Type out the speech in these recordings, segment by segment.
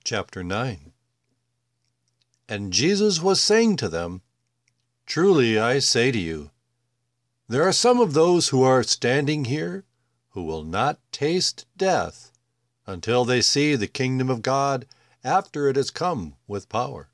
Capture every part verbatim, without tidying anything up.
Chapter nine. And Jesus was saying to them, "Truly I say to you, there are some of those who are standing here who will not taste death until they see the kingdom of God after it has come with power."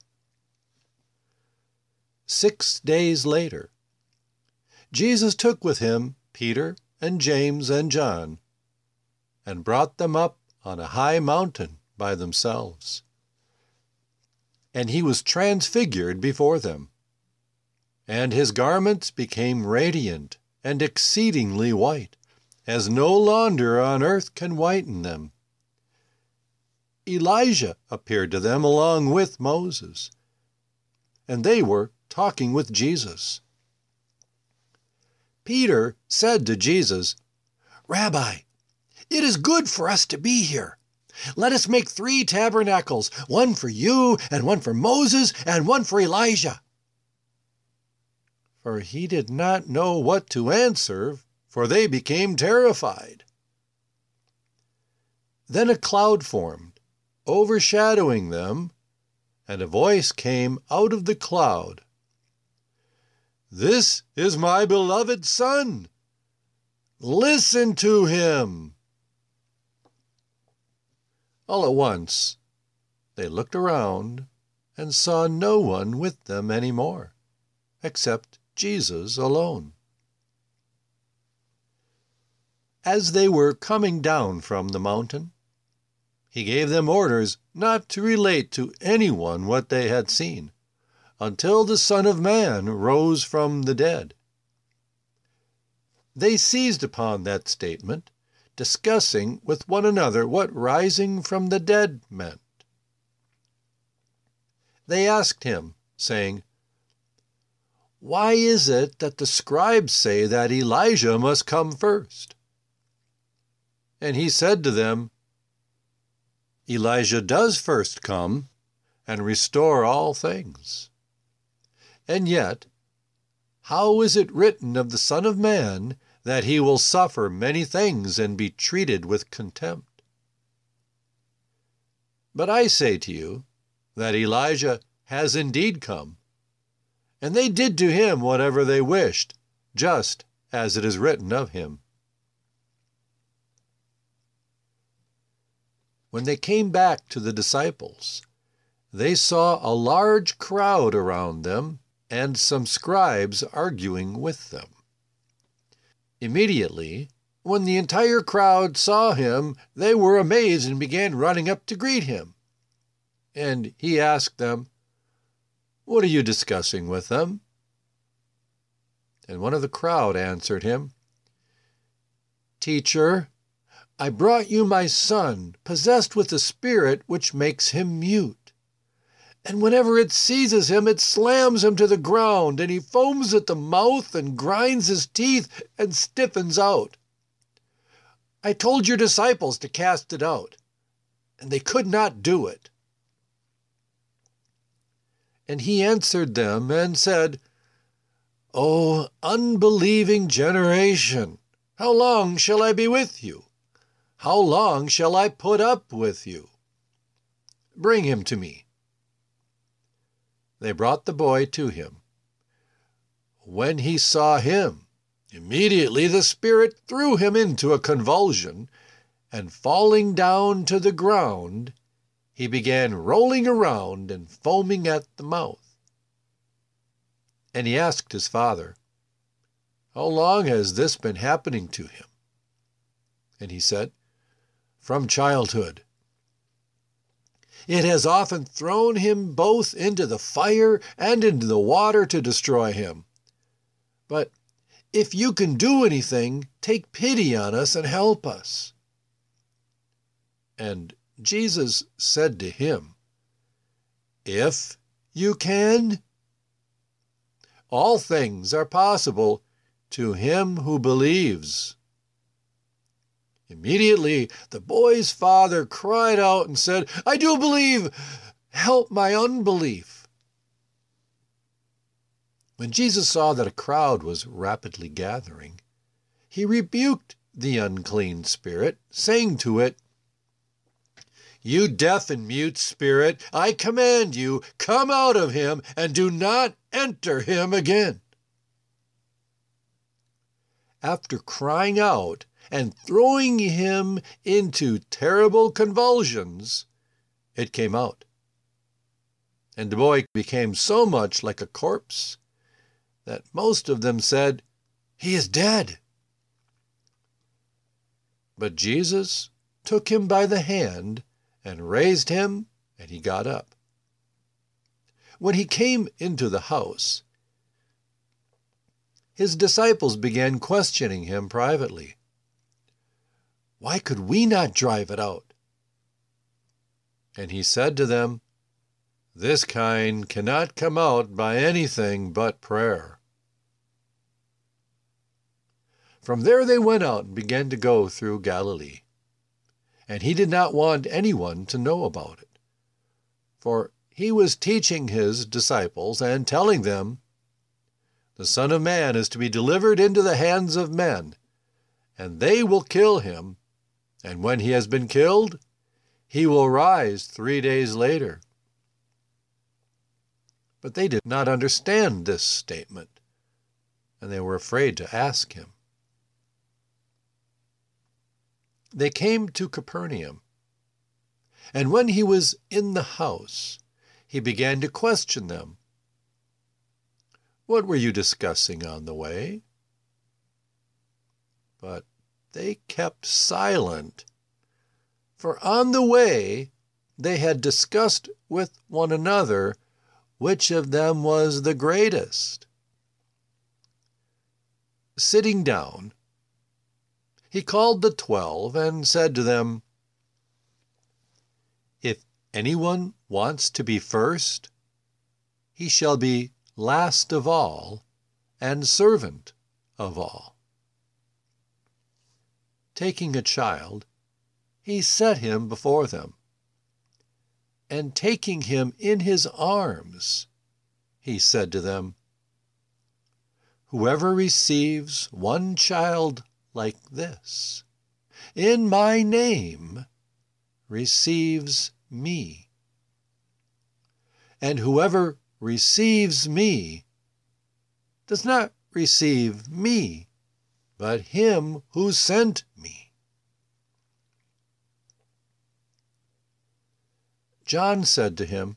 Six days later, Jesus took with him Peter and James and John and brought them up on a high mountain by themselves. And he was transfigured before them, and his garments became radiant and exceedingly white, as no launder on earth can whiten them. Elijah appeared to them along with Moses, and they were talking with Jesus. Peter said to Jesus, "Rabbi, it is good for us to be here. Let us make three tabernacles, one for you, and one for Moses, and one for Elijah." For he did not know what to answer, for they became terrified. Then a cloud formed, overshadowing them, and a voice came out of the cloud. "This is my beloved Son. Listen to him." All at once, they looked around and saw no one with them any more, except Jesus alone. As they were coming down from the mountain, he gave them orders not to relate to anyone what they had seen, until the Son of Man rose from the dead. They seized upon that statement, discussing with one another what rising from the dead meant. They asked him, saying, "Why is it that the scribes say that Elijah must come first?" And he said to them, "Elijah does first come and restore all things. And yet, how is it written of the Son of Man that he will suffer many things and be treated with contempt? But I say to you that Elijah has indeed come, and they did to him whatever they wished, just as it is written of him." When they came back to the disciples, they saw a large crowd around them and some scribes arguing with them. Immediately, when the entire crowd saw him, they were amazed and began running up to greet him. And he asked them, "What are you discussing with them?" And one of the crowd answered him, "Teacher, I brought you my son, possessed with a spirit which makes him mute. And whenever it seizes him, it slams him to the ground, and he foams at the mouth and grinds his teeth and stiffens out. I told your disciples to cast it out, and they could not do it." And he answered them and said, "O unbelieving generation, how long shall I be with you? How long shall I put up with you? Bring him to me." They brought the boy to him. When he saw him, immediately the spirit threw him into a convulsion, and falling down to the ground, he began rolling around and foaming at the mouth. And he asked his father, "How long has this been happening to him?" And he said, "From childhood. It has often thrown him both into the fire and into the water to destroy him. But if you can do anything, take pity on us and help us." And Jesus said to him, "If you can, all things are possible to him who believes." Immediately the boy's father cried out and said, "I do believe. Help my unbelief." When Jesus saw that a crowd was rapidly gathering, he rebuked the unclean spirit, saying to it, You deaf and mute spirit, I command you, come out of him and do not enter him again." After crying out and throwing him into terrible convulsions, it came out. And the boy became so much like a corpse that most of them said, "He is dead." But Jesus took him by the hand and raised him, and he got up. When he came into the house, his disciples began questioning him privately. "Why could we not drive it out?" And he said to them, "This kind cannot come out by anything but prayer." From there they went out and began to go through Galilee. And he did not want anyone to know about it, for he was teaching his disciples and telling them, "The Son of Man is to be delivered into the hands of men, and they will kill him, and when he has been killed, he will rise three days later." But they did not understand this statement, and they were afraid to ask him. They came to Capernaum, and when he was in the house, he began to question them. "What were you discussing on the way?" But they kept silent, for on the way they had discussed with one another which of them was the greatest. Sitting down, he called the twelve and said to them, "If anyone wants to be first, he shall be last of all and servant of all." Taking a child, he set him before them, and taking him in his arms, he said to them, "Whoever receives one child like this, in my name, receives me. And whoever receives me does not receive me, but him who sent me." John said to him,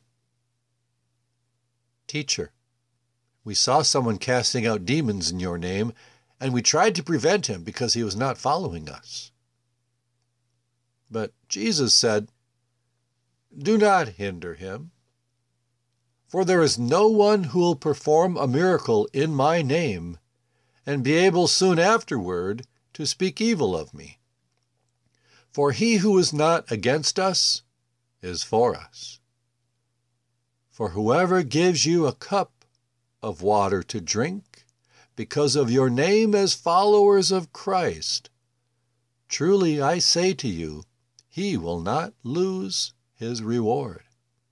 "Teacher, we saw someone casting out demons in your name, and we tried to prevent him because he was not following us." But Jesus said, "Do not hinder him, for there is no one who will perform a miracle in my name and be able soon afterward to speak evil of me. For he who is not against us is for us. For whoever gives you a cup of water to drink because of your name as followers of Christ, truly I say to you, he will not lose his reward.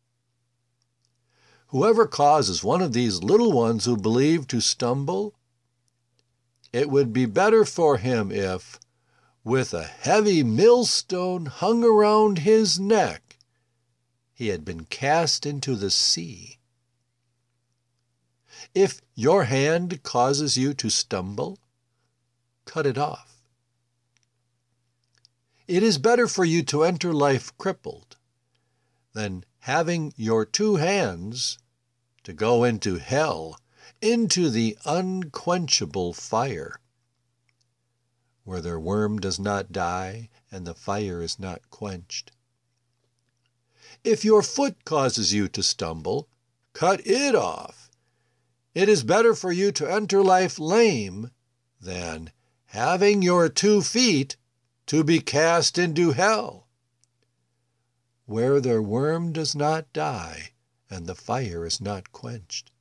Whoever causes one of these little ones who believe to stumble, it would be better for him if, with a heavy millstone hung around his neck, he had been cast into the sea. If your hand causes you to stumble, cut it off. It is better for you to enter life crippled than having your two hands to go into hell, into the unquenchable fire, where their worm does not die and the fire is not quenched. If your foot causes you to stumble, cut it off. It is better for you to enter life lame than, having your two feet, to be cast into hell, where their worm does not die and the fire is not quenched.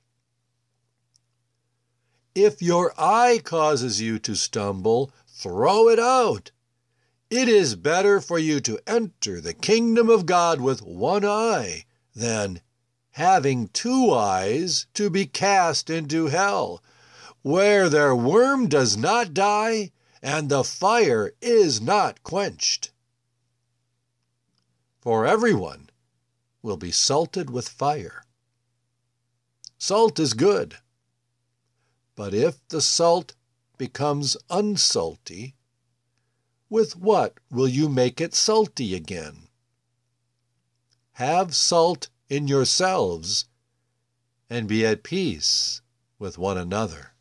If your eye causes you to stumble, throw it out. It is better for you to enter the kingdom of God with one eye than, having two eyes, to be cast into hell, where their worm does not die and the fire is not quenched. for everyone will be salted with fire. Salt is good, but if the salt becomes unsalty, with what will you make it salty again? Have salt in yourselves and be at peace with one another.